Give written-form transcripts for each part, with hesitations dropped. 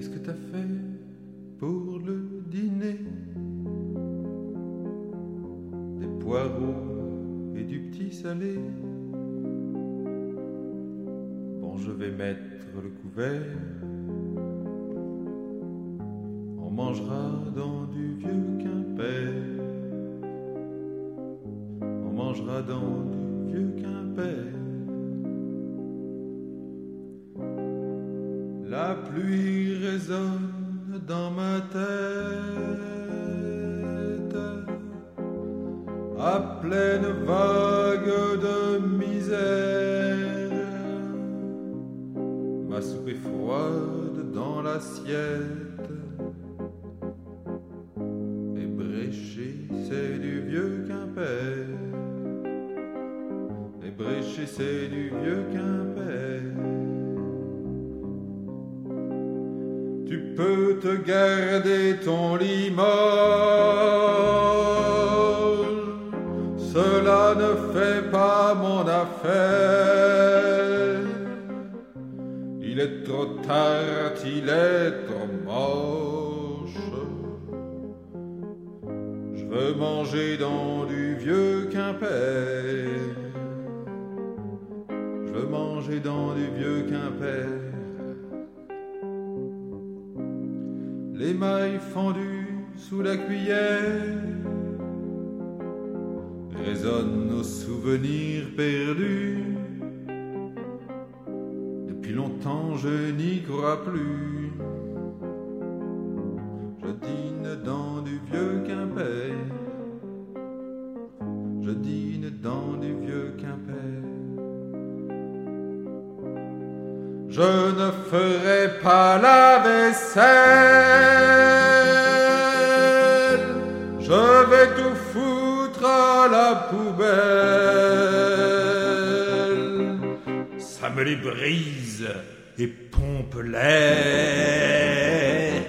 Qu'est-ce que t'as fait pour le dîner? Des poireaux et du petit salé. Bon, je vais mettre le couvert. On mangera dans du vieux Quimper. On mangera dans du vieux Quimper. La pluie résonne dans ma tête à pleine vague de misère. Ma soupe est froide dans l'assiette. Et Bréchy, c'est du vieux Quimper. Et Bréchy, c'est du vieux Quimper. Tu peux te garder ton limoges, cela ne fait pas mon affaire. Il est trop tard, il est trop moche. Je veux manger dans du vieux Quimper. Je veux manger dans du vieux Quimper. Les mailles fendues sous la cuillère résonnent nos souvenirs perdus. Depuis longtemps je n'y crois plus. Je dîne dans du vieux Quimper. Je dîne dans du vieux Quimper. Je ne ferai pas la vaisselle. Je vais tout foutre à la poubelle. Ça me les brise et pompe l'air.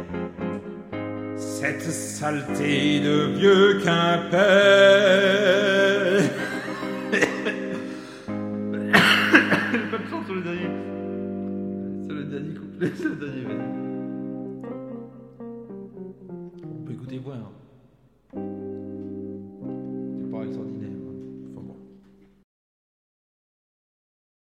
Cette saleté de vieux Quimper. Pas de chance sur le dernier. C'est le dernier couplet, c'est le dernier vers. On peut écouter voir.